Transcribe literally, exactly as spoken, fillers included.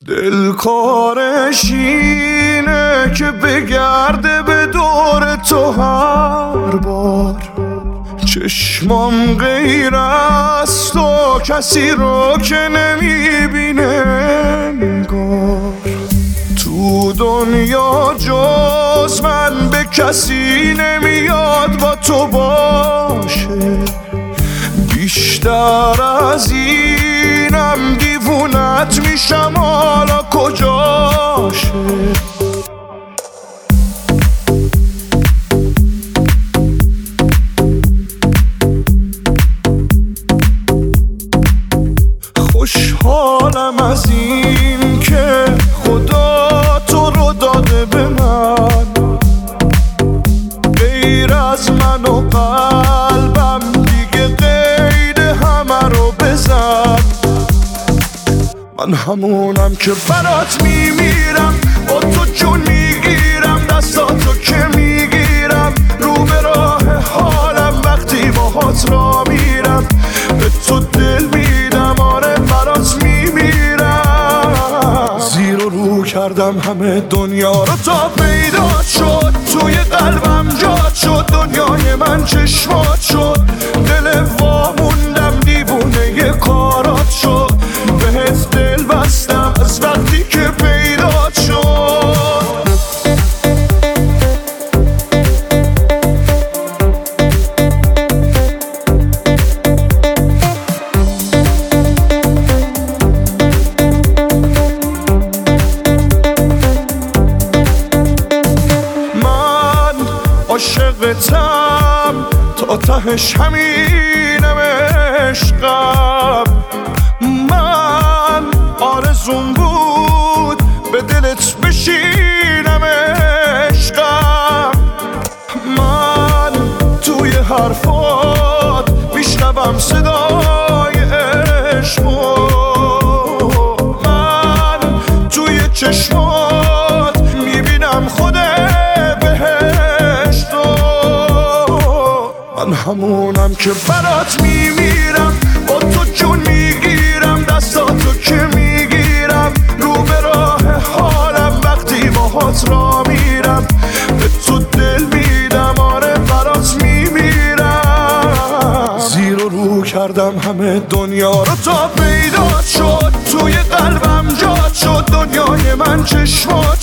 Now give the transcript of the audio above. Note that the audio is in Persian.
دل کارش اینه که بگرده به دور تو هر بار. چشمام غیر از تو کسی رو که نمیبینه انگار. تو دنیا جز من به کسی نمیاد با تو باشه. بیشتر از اینم دیوونت میشم، حالا کجاشه؟ خوشحالم از این که خدا تو رو داده به من، غیر از من و قلبم دیگه قید همه رو بزن. من همونم که برات میمیرم، با تو جون میگیرم، دستاتو که میگیرم، رو به راه حالم وقتی باهات را میرم. به تو دل میدم، آره برات میمیرم. زیر و رو کردم همه دنیا رو تا پیدا شد، توی قلبم جات شد، دنیای من چشمات شد. دل واموندم دیوونه کارات شد، بهت دل بستم از وقتی که پیدا شد. من عاشقتم تا تهش همینم عشقم. من آرزوم بود به دلت بشینم عشقم. من توی حرفات میشنوم صدای عشقو، من توی چشمات میبینم خود بهشتو. من همونم که برات میمیرم، با تو جون میگیرم، دستاتو که میگیرم، رو به راه حالم وقتی باهات را میرم. به تو دل میدم، آره برات میمیرم. زیر و رو کردم همه دنیا رو تا پیدا شد، توی قلبم جات شد، دنیای من چشمات